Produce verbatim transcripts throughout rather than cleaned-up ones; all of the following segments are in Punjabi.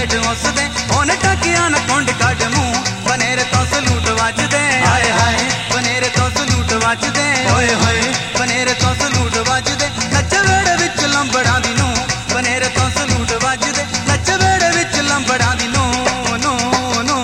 ਢੇਡ ਉਸਦੇ ਉਹਨੇ ਟਕਿਆ ਨਾ ਕੁੰਡ ਕੱਢ ਮੂੰਹ ਬਨੇਰੇ ਤੋਂ ਸਲੂਟ ਵੱਜਦੇ ਹਾਏ ਹਾਏ ਬਨੇਰੇ ਤੋਂ ਸਲੂਟ ਵੱਜਦੇ ਓਏ ਹੋਏ ਬਨੇਰੇ ਤੋਂ ਸਲੂਟ ਵੱਜਦੇ ਨੱਚ ਵੇੜੇ ਵਿੱਚ ਲੰਬੜਾਂ ਦੀ ਨੂੰ ਬਨੇਰੇ ਤੋਂ ਸਲੂਟ ਵੱਜਦੇ ਨੱਚ ਵੇੜੇ ਵਿੱਚ ਲੰਬੜਾਂ ਦੀ ਨੂੰ ਨੂੰ ਨੂੰ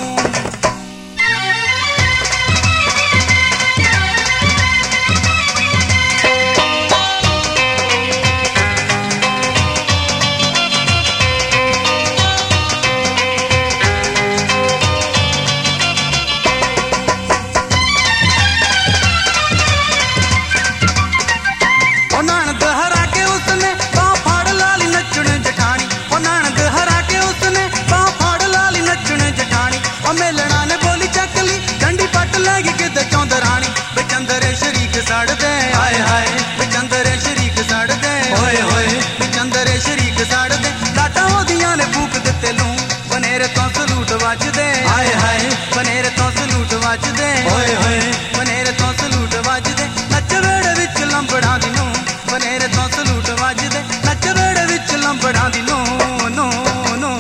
ਮੇਲਣਾ ਨੇ ਬੋਲੀ ਚੱਕ ਲਈ ਡੰਡੀ ਪੱਟ ਲੈ ਗਈ ਕਿਤੇ ਚੌਂਦਰਾਣੀ ਬਚੰਦਰੇ ਸ਼ਰੀਕ ਸੜਦੇ ਹਾਏ ਹਾਏ ਬਚੰਦਰੇ ਸ਼ਰੀਕ ਸੜਦੇ ਓਏ ਹੋਏ ਬਚੰਦਰੇ ਸ਼ਰੀਕ ਸੜਦੇ ਲਾਟਾਂ ਉਹਦੀਆਂ ਨੇ ਫੂਕ ਦਿੱਤੇ ਲੂੰ ਬਨੇਰੇ ਤੋਂ ਸਲੂਟ ਵੱਜਦੇ ਹਾਏ ਹਾਏ ਬਨੇਰੇ ਤੋਂ ਸਲੂਟ ਵੱਜਦੇ ਓਏ ਹੋਏ ਬਨੇਰੇ ਤੋਂ ਸਲੂਟ ਵੱਜਦੇ ਨੱਚ ਵੇੜੇ ਵਿੱਚ ਲੰਬੜਾਂ ਦੀ ਨੂੰ ਬਨੇਰੇ ਤੋਂ ਸਲੂਟ ਵੱਜਦੇ ਨੱਚ ਵੇੜੇ ਵਿੱਚ ਲੰਬੜਾਂ ਦੀ ਨੂੰ ਨੂੰ ਨੂੰ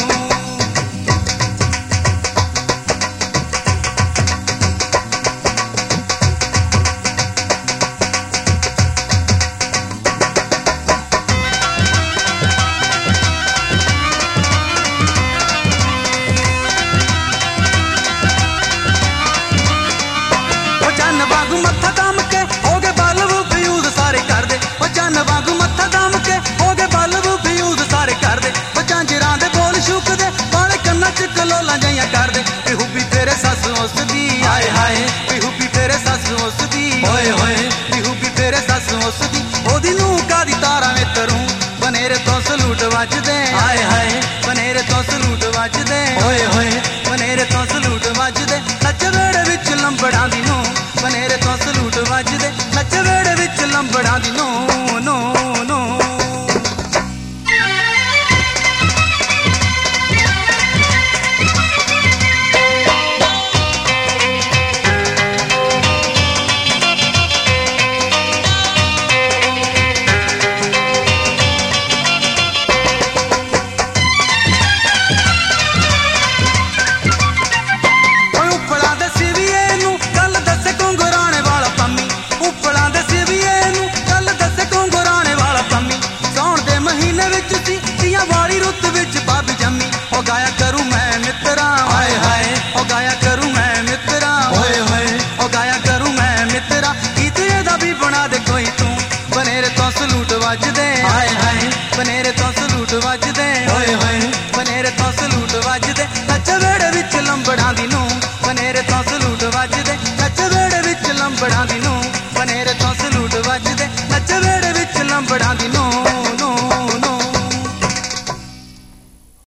ਚੰਨ ਵਾਂਗੂ ਮੱਥਾ ਦਮ ਕੇ ਹੋ ਗਏ ਬਲਬ ਫਿਊਜ਼ ਸਾਰੇ ਕਰਦੇ ਉਹ ਚੰਨ ਵਾਂਗੂ ਮੱਥਾ ਦਮ ਕੇ ਹੋ ਗਏ ਬਲਬ ਫਿਊਜ਼ ਸਾਰੇ ਕਰਦੇ ਉਹ ਝਾਂਜਰਾਂ ਦੇ ਬੋਲ ਸ਼ੁਕਦੇ ਵਾਲੇ ਕੰਨਾਂ ਚ ਕਲੋਲਾਂ ਜਾਈਆਂ ਕਰਦੇ ਪਿਹੂਬੀ ਤੇਰੇ ਸੱਸ ਉਸਦੀ ਹਾਏ ਹਾਏ ਪਿਹੂਬੀ ਤੇਰੇ ਸੱਸ ਉਸਦੀ ਓਏ ਹੋਏ ਪਿਹੂਬੀ ਤੇਰੇ ਸੱਸ ਉਸਦੀ ਉਹਦੀ ਨੂੰ ਕਾਦੀ ਤਾਰਾਂ ਵੇ ਤਰੂੰ ਬਨੇਰੇ ਤੋਂ ਸਲੂਟ ਵੱਜਦੇ ਹਾਏ ਹਾਏ ਬਨੇਰੇ ਤੋਂ ਸਲੂਟ ਵੱਜਦੇ ਓਏ ਹੋਏ ਬਨੇਰੇ ਤੋਂ ਸਲੂਟ ਵੱਜਦੇ ਨੱਚ ਵੇੜੇ ਵਿੱਚ ਲੰਬੜਾਂ ਦੀ ਨੂੰ ਬਨੇਰੇ ਤੋਂ ਸਲੂਟ ਵੱਜਦੇ ਨੱਚ ਵੇੜੇ ਵਿੱਚ ਲੰਬੜਾਂ ਦੀ ਨੂੰ ਨੂੰ ਨੂੰ ਵਾਲੀ ਰੁੱਤ ਵਿੱਚ ਬੱਬ ਜੰਮੀ ਉਹ ਗਾਇਆ ਕਰੂ ਮੈਂ ਮਿੱਤਰਾ ਹਾਏ ਹਾਏ ਉਹ ਗਾਇਆ ਕਰੂ ਮੈਂ ਮਿੱਤਰਾ ਓਏ ਹੋਏ ਉਹ ਗਾਇਆ ਕਰੂ ਮੈਂ ਮਿੱਤਰਾ ਗੀਤ ਇਹਦਾ ਵੀ ਬਣਾ ਦੇ ਕੋਈ ਤੂੰ ਬਨੇਰੇ ਤੋਂ ਸਲੂਟ ਵੱਜਦੇ ਹਾਏ ਹਾਏ ਬਨੇਰੇ ਤੋਂ ਸਲੂਟ ਵੱਜਦੇ ਓਏ ਹੋਏ ਬਨੇਰੇ ਤੋਂ ਸਲੂਟ ਵੱਜਦੇ ਨੱਚ ਵੇੜੇ ਵਿੱਚ ਲੰਬੜਾਂ ਦੀ ਨੂੰ ਬਨੇਰੇ ਤੋਂ ਸਲੂਟ ਵੱਜਦੇ ਨੱਚ ਵੇੜੇ ਵਿੱਚ ਲੰਬੜਾਂ ਦੀ ਨੂੰ ਬਨੇਰੇ ਤੋਂ ਸਲੂਟ ਵੱਜਦੇ ਨੱਚ ਵੇੜੇ ਵਿੱਚ ਲੰਬੜਾਂ ਦੀ ਨੂੰ